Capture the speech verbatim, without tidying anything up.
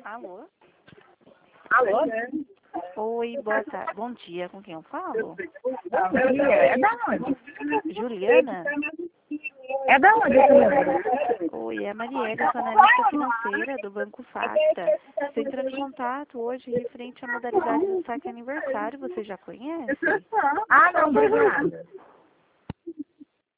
Alô? Alô? Oi, boa tarde. Bom dia, com quem eu falo? Bom dia. É da onde? Juliana? É da onde, senhora? Oi, é a Marielle, eu sou analista financeira do Banco Facta. Estou entrando em contato hoje referente à modalidade do saque aniversário. Você já conhece? Ah, não, obrigada.